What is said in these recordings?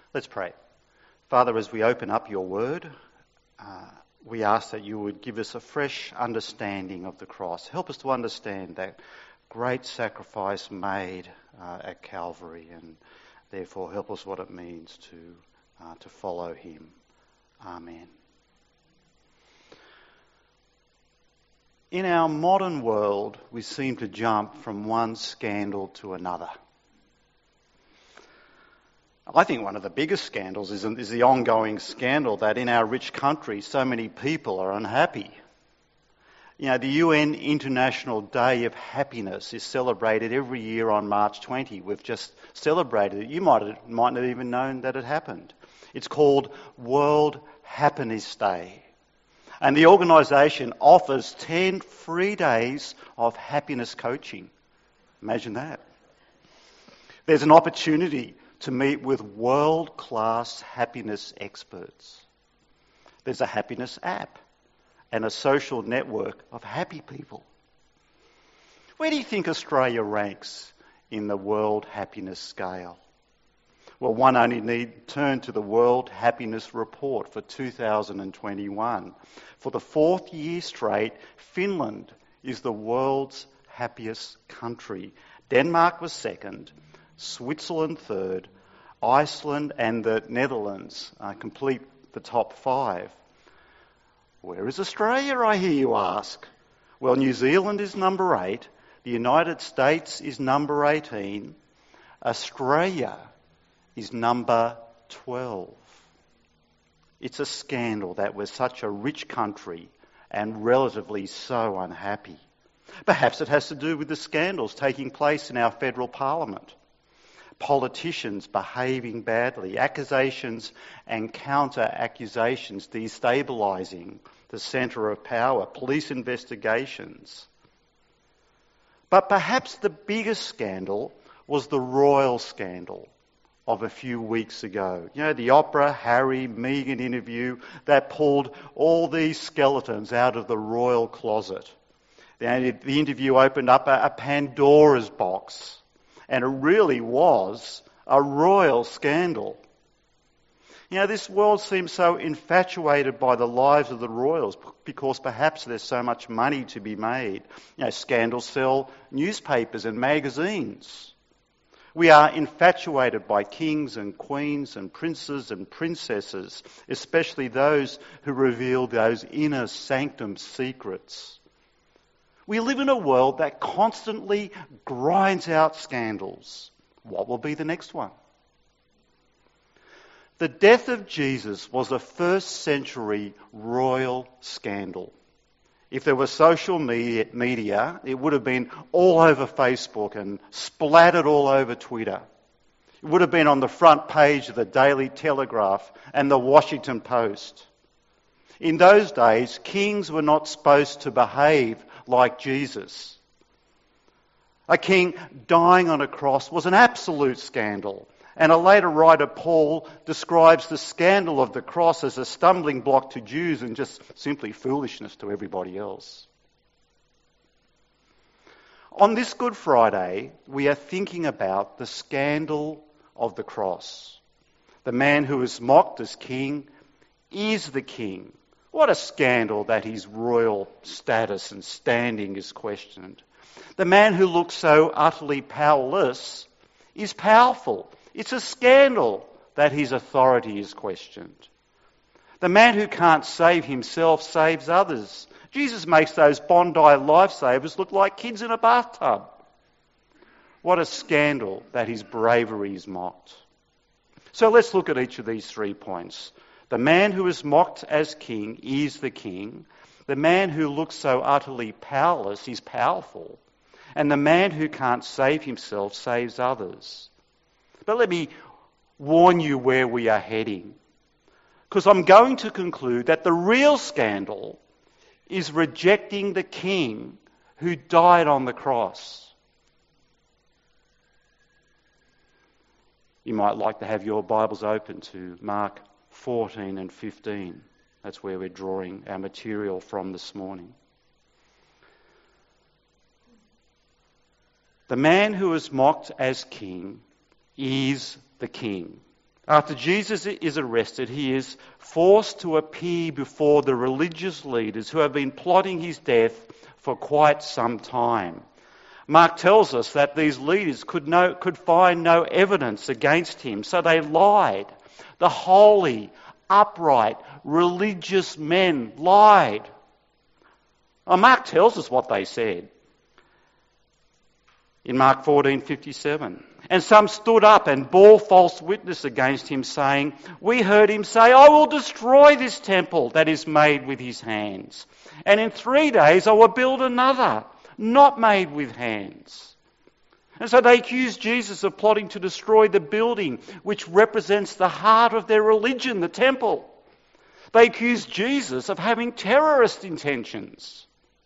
Let's pray. Father, as we open up your word, we ask that you would give us a fresh understanding of the cross. Help us to understand that great sacrifice made at Calvary, and therefore help us what it means to follow him. Amen. In our modern world, we seem to jump from one scandal to another. I think one of the biggest scandals is the ongoing scandal that in our rich country so many people are unhappy. You know, the UN International Day of Happiness is celebrated every year on March 20. We've just celebrated it. You might not have even known that it happened. It's called World Happiness Day. And the organisation offers 10 free days of happiness coaching. Imagine that. There's an opportunity to meet with world-class happiness experts. There's a happiness app and a social network of happy people. Where do you think Australia ranks in the World Happiness Scale? Well, one only need turn to the World Happiness Report for 2021. For the fourth year straight, Finland is the world's happiest country. Denmark was second, Switzerland third, Iceland and the Netherlands complete the top 5. Where is Australia, I hear you ask? Well, New Zealand is number 8, the United States is number 18, Australia is number 12. It's a scandal that we're such a rich country and relatively so unhappy. Perhaps it has to do with the scandals taking place in our federal parliament. Politicians behaving badly, accusations and counter-accusations destabilising the centre of power, police investigations. But perhaps the biggest scandal was the royal scandal of a few weeks ago. You know, the Oprah, Harry, Meghan interview that pulled all these skeletons out of the royal closet. The interview opened up a Pandora's box. And it really was a royal scandal. You know, this world seems so infatuated by the lives of the royals because perhaps there's so much money to be made. You know, scandals sell newspapers and magazines. We are infatuated by kings and queens and princes and princesses, especially those who reveal those inner sanctum secrets. We live in a world that constantly grinds out scandals. What will be the next one? The death of Jesus was a first century royal scandal. If there was social media, it would have been all over Facebook and splattered all over Twitter. It would have been on the front page of the Daily Telegraph and the Washington Post. In those days, kings were not supposed to behave like Jesus. A king dying on a cross was an absolute scandal. And a later writer, Paul, describes the scandal of the cross as a stumbling block to Jews and just simply foolishness to everybody else. On this Good Friday, we are thinking about the scandal of the cross. The man who is mocked as king is the king. What a scandal that his royal status and standing is questioned. The man who looks so utterly powerless is powerful. It's a scandal that his authority is questioned. The man who can't save himself saves others. Jesus makes those Bondi lifesavers look like kids in a bathtub. What a scandal that his bravery is mocked. So let's look at each of these 3 points. The man who is mocked as king is the king. The man who looks so utterly powerless is powerful. And the man who can't save himself saves others. But let me warn you where we are heading. Because I'm going to conclude that the real scandal is rejecting the king who died on the cross. You might like to have your Bibles open to Mark 14 and 15. That's where we're drawing our material from this morning. The man who is mocked as king is the king. After Jesus is arrested, he is forced to appear before the religious leaders who have been plotting his death for quite some time. Mark tells us that these leaders could find no evidence against him, so they lied. The holy, upright, religious men lied. Mark tells us what they said. In Mark 14:57, and some stood up and bore false witness against him, saying, "We heard him say, 'I will destroy this temple that is made with his hands, and in 3 days I will build another, not made with hands.'" And so they accused Jesus of plotting to destroy the building which represents the heart of their religion, the temple. They accused Jesus of having terrorist intentions.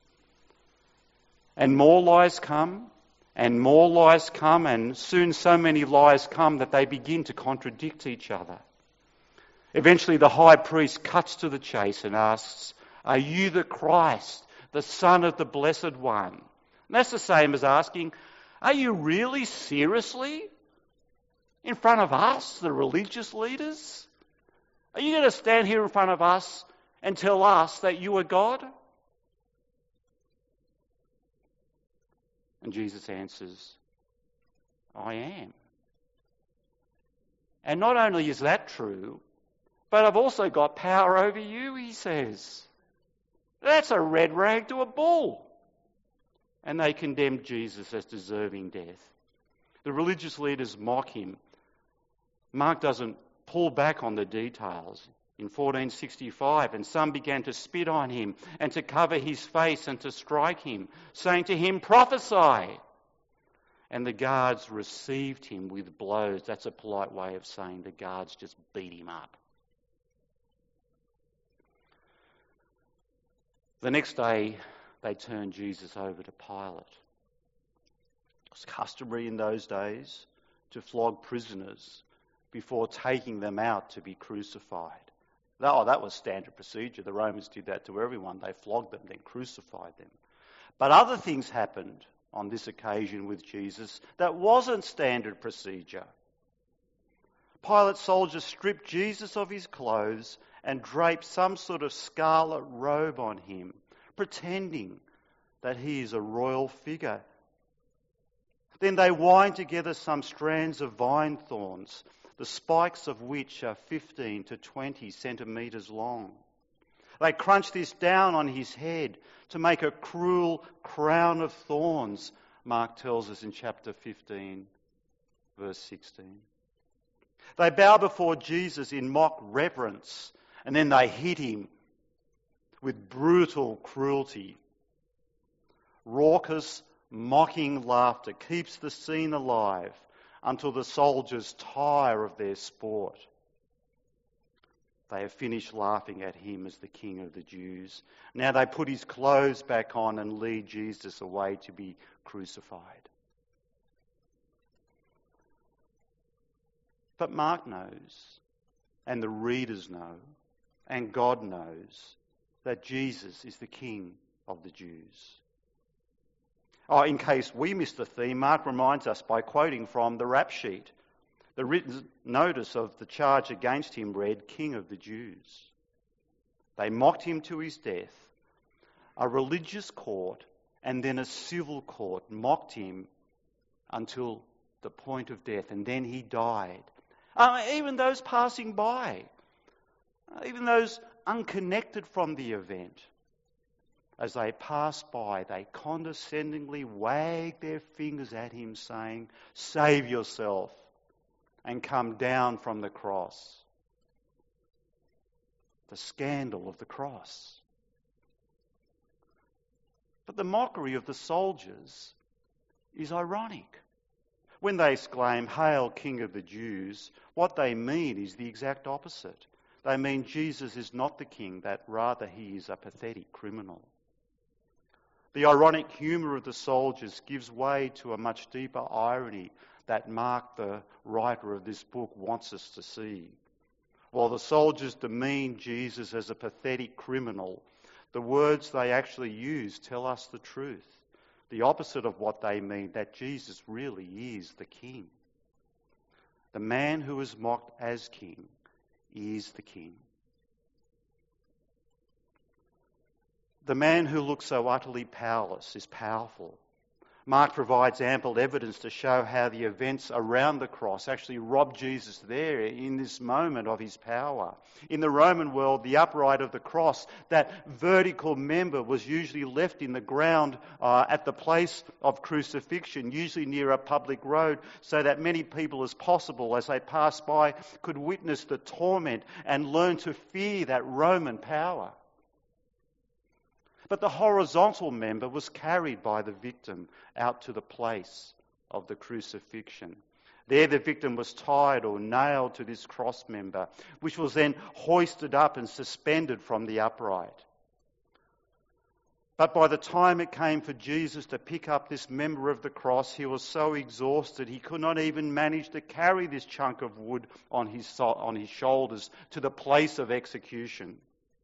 And more lies come. And more lies come, and soon so many lies come that they begin to contradict each other. Eventually the high priest cuts to the chase and asks, "Are you the Christ, the Son of the Blessed One?" And that's the same as asking, "Are you really seriously in front of us, the religious leaders? Are you going to stand here in front of us and tell us that you are God?" And Jesus answers, "I am. And not only is that true, but I've also got power over you," he says. That's a red rag to a bull. And they condemned Jesus as deserving death. The religious leaders mock him. Mark doesn't pull back on the details. In 1465, and some began to spit on him and to cover his face and to strike him, saying to him, "Prophesy." And the guards received him with blows. That's a polite way of saying the guards just beat him up. The next day, they turned Jesus over to Pilate. It was customary in those days to flog prisoners before taking them out to be crucified. That was standard procedure. The Romans did that to everyone. They flogged them, then crucified them. But other things happened on this occasion with Jesus that wasn't standard procedure. Pilate's soldiers stripped Jesus of his clothes and draped some sort of scarlet robe on him, pretending that he is a royal figure. Then they wind together some strands of vine thorns, the spikes of which are 15 to 20 centimetres long. They crunch this down on his head to make a cruel crown of thorns, Mark tells us in chapter 15, verse 16. They bow before Jesus in mock reverence, and then they hit him with brutal cruelty. Raucous, mocking laughter keeps the scene alive until the soldiers tire of their sport. They have finished laughing at him as the King of the Jews. Now they put his clothes back on and lead Jesus away to be crucified. But Mark knows, and the readers know, and God knows, that Jesus is the King of the Jews. In case we missed the theme, Mark reminds us by quoting from the rap sheet. The written notice of the charge against him read, "King of the Jews." They mocked him to his death. A religious court and then a civil court mocked him until the point of death, and then he died. Even those passing by, even those unconnected from the event, as they passed by, they condescendingly wagged their fingers at him, saying, "Save yourself and come down from the cross." The scandal of the cross. But the mockery of the soldiers is ironic. When they exclaim, "Hail, King of the Jews," what they mean is the exact opposite. They mean Jesus is not the king, that rather he is a pathetic criminal. The ironic humour of the soldiers gives way to a much deeper irony that Mark, the writer of this book, wants us to see. While the soldiers demean Jesus as a pathetic criminal, the words they actually use tell us the truth, the opposite of what they mean, that Jesus really is the king. The man who is mocked as king is the king. The man who looks so utterly powerless is powerful. Mark provides ample evidence to show how the events around the cross actually robbed Jesus there in this moment of his power. In the Roman world, the upright of the cross, that vertical member, was usually left in the ground at the place of crucifixion, usually near a public road, so that many people as possible, as they passed by, could witness the torment and learn to fear that Roman power. But the horizontal member was carried by the victim out to the place of the crucifixion. There the victim was tied or nailed to this cross member, which was then hoisted up and suspended from the upright. But by the time it came for Jesus to pick up this member of the cross, he was so exhausted he could not even manage to carry this chunk of wood on his shoulders to the place of execution.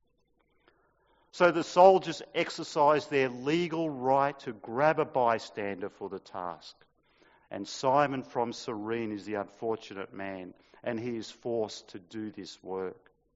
So the soldiers exercised their legal right to grab a bystander for the task. And Simon from Cyrene is the unfortunate man, and he is forced to do this work.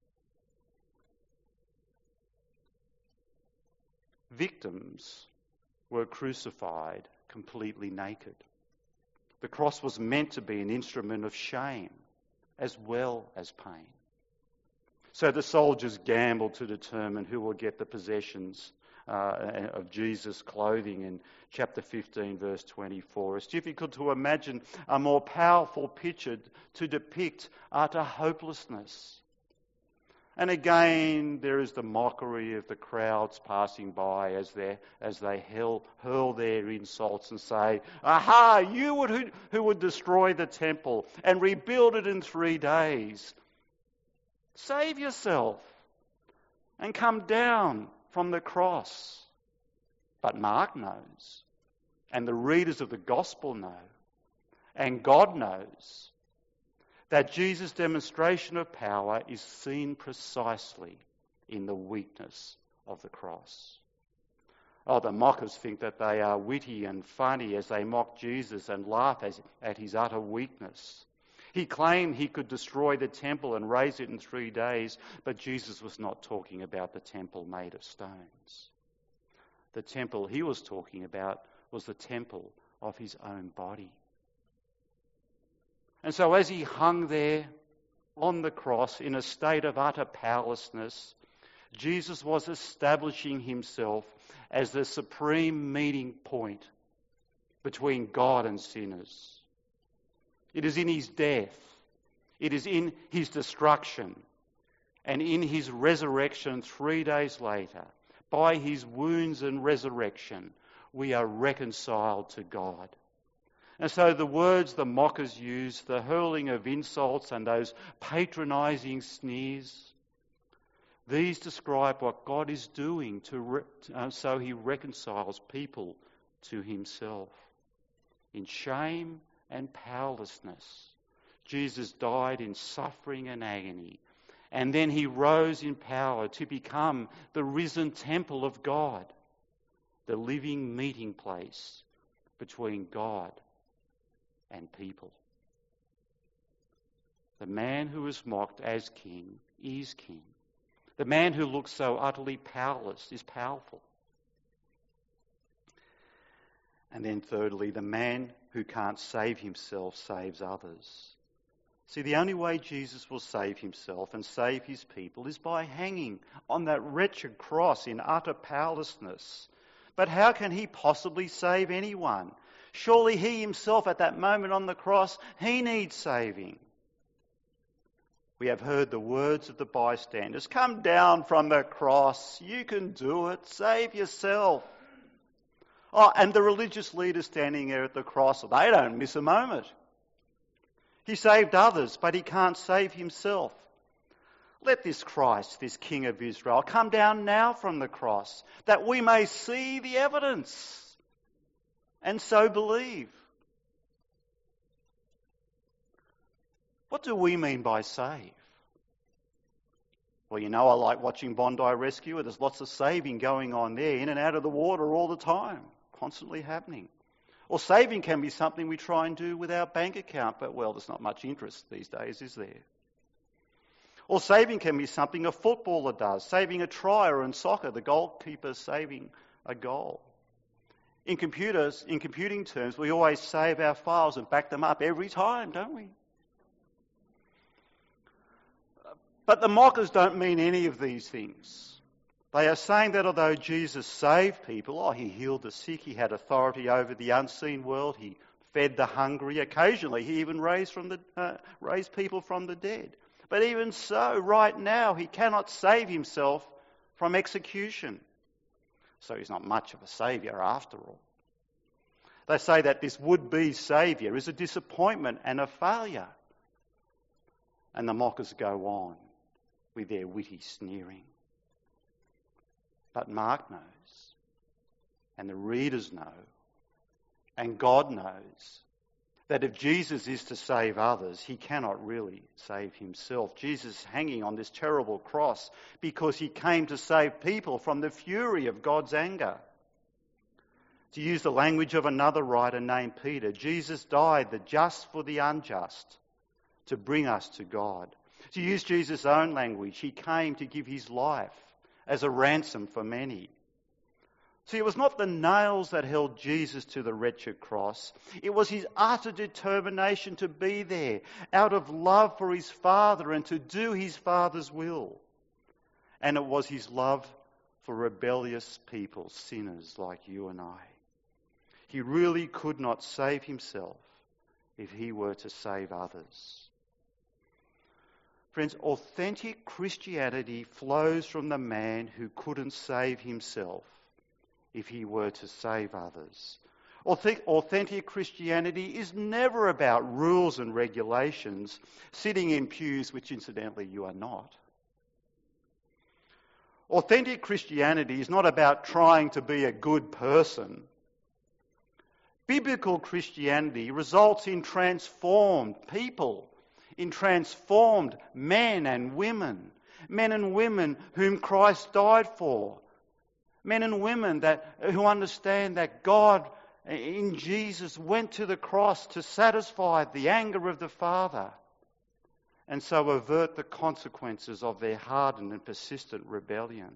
Victims were crucified completely naked. The cross was meant to be an instrument of shame as well as pain. So the soldiers gambled to determine who will get the possessions of Jesus' clothing in chapter 15, verse 24. It's difficult to imagine a more powerful picture to depict utter hopelessness. And again, there is the mockery of the crowds passing by as they hurl their insults and say, "Aha, you who would destroy the temple and rebuild it in 3 days. Save yourself and come down from the cross." But Mark knows, and the readers of the gospel know, and God knows, that Jesus' demonstration of power is seen precisely in the weakness of the cross. Oh, the mockers think that they are witty and funny as they mock Jesus and laugh at his utter weakness. He claimed he could destroy the temple and raise it in 3 days, but Jesus was not talking about the temple made of stones. The temple he was talking about was the temple of his own body. And so as he hung there on the cross in a state of utter powerlessness, Jesus was establishing himself as the supreme meeting point between God and sinners. It is in his death, it is in his destruction, and in his resurrection 3 days later, by his wounds and resurrection, we are reconciled to God. And so the words the mockers use, the hurling of insults and those patronising sneers, these describe what God is doing so he reconciles people to himself. In shame and powerlessness, Jesus died in suffering and agony, and then he rose in power to become the risen temple of God, the living meeting place between God and people. The man who is mocked as king is king. The man who looks so utterly powerless is powerful. And then thirdly, the man who can't save himself saves others. See, the only way Jesus will save himself and save his people is by hanging on that wretched cross in utter powerlessness. But how can he possibly save anyone? Surely he himself at that moment on the cross, he needs saving. We have heard the words of the bystanders, "Come down from the cross, you can do it, save yourself." Oh, and the religious leaders standing there at the cross, they don't miss a moment. He saved others, but he can't save himself. Let this Christ, this King of Israel, come down now from the cross, that we may see the evidence and so believe. What do we mean by save? Well, you know, I like watching Bondi Rescue. There's lots of saving going on there, in and out of the water all the time, constantly happening. Or saving can be something we try and do with our bank account, but well, there's not much interest these days, is there? Or saving can be something a footballer does, saving a try, or in soccer, the goalkeeper saving a goal. In computing terms, we always save our files and back them up every time, don't we? But the mockers don't mean any of these things. They are saying that although Jesus saved people, he healed the sick, he had authority over the unseen world, he fed the hungry, occasionally he even raised people from the dead. But even so, right now, he cannot save himself from execution. So he's not much of a saviour after all. They say that this would-be saviour is a disappointment and a failure. And the mockers go on with their witty sneering. But Mark knows, and the readers know, and God knows, that if Jesus is to save others, he cannot really save himself. Jesus is hanging on this terrible cross because he came to save people from the fury of God's anger. To use the language of another writer named Peter, Jesus died the just for the unjust to bring us to God. To use Jesus' own language, he came to give his life as a ransom for many. See, it was not the nails that held Jesus to the wretched cross. It was his utter determination to be there out of love for his Father and to do his Father's will. And it was his love for rebellious people, sinners like you and I. He really could not save himself if he were to save others. Friends, authentic Christianity flows from the man who couldn't save himself if he were to save others. Authentic Christianity is never about rules and regulations, sitting in pews, which incidentally you are not. Authentic Christianity is not about trying to be a good person. Biblical Christianity results in transformed people, in transformed men and women whom Christ died for, men and women who understand that God in Jesus went to the cross to satisfy the anger of the Father and so avert the consequences of their hardened and persistent rebellion.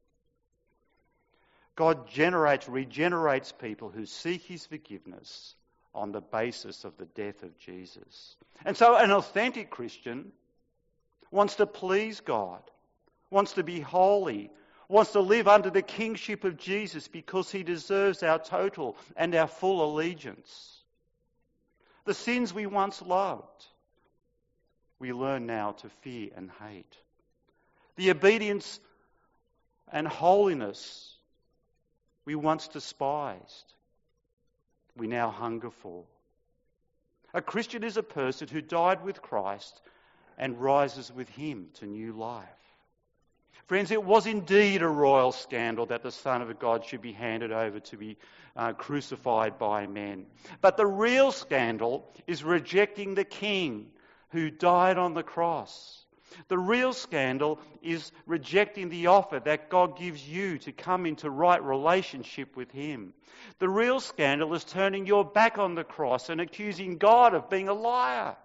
God regenerates people who seek his forgiveness on the basis of the death of Jesus. And so an authentic Christian wants to please God, wants to be holy, wants to live under the kingship of Jesus because he deserves our total and our full allegiance. The sins we once loved, we learn now to fear and hate. The obedience and holiness we once despised, we now hunger for. A Christian is a person who died with Christ and rises with him to new life. Friends, it was indeed a royal scandal that the Son of God should be handed over to be crucified by men. But the real scandal is rejecting the King who died on the cross. The real scandal is rejecting the offer that God gives you to come into right relationship with him. The real scandal is turning your back on the cross and accusing God of being a liar.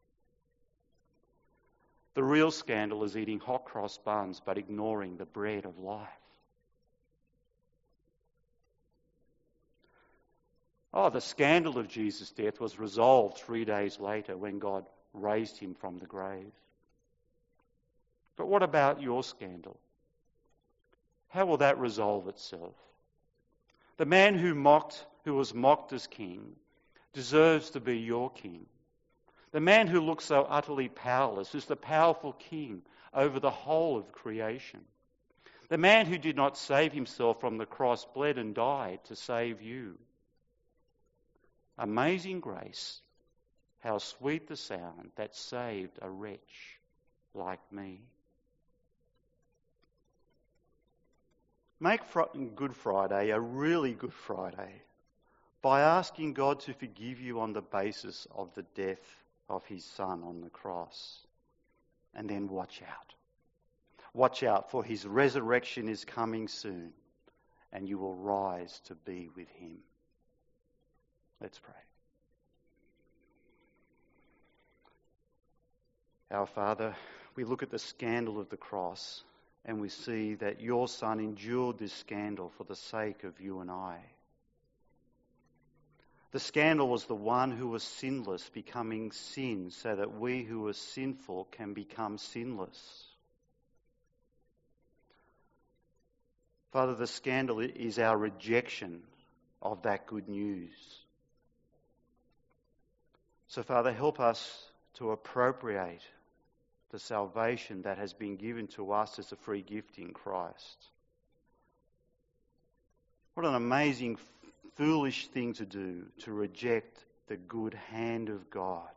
The real scandal is eating hot cross buns but ignoring the bread of life. The scandal of Jesus' death was resolved 3 days later when God raised him from the grave. But what about your scandal? How will that resolve itself? The man who was mocked as king, deserves to be your king. The man who looks so utterly powerless is the powerful king over the whole of creation. The man who did not save himself from the cross bled and died to save you. Amazing grace, how sweet the sound that saved a wretch like me. Make Good Friday a really good Friday by asking God to forgive you on the basis of the death of his Son on the cross. And then watch out. Watch out, for his resurrection is coming soon, and you will rise to be with him. Let's pray. Our Father, we look at the scandal of the cross and we see that your Son endured this scandal for the sake of you and I. The scandal was the one who was sinless becoming sin so that we who are sinful can become sinless. Father, the scandal is our rejection of that good news. So, Father, help us to appropriate the salvation that has been given to us as a free gift in Christ. What an amazing, foolish thing to do, to reject the good hand of God.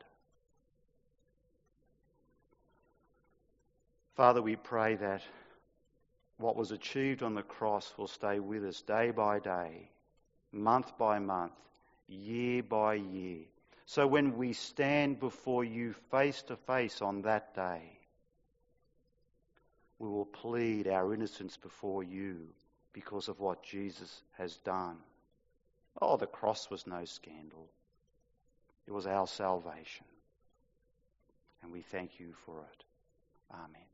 Father, we pray that what was achieved on the cross will stay with us day by day, month by month, year by year. So when we stand before you face to face on that day, we will plead our innocence before you because of what Jesus has done. Oh, the cross was no scandal. It was our salvation. And we thank you for it. Amen.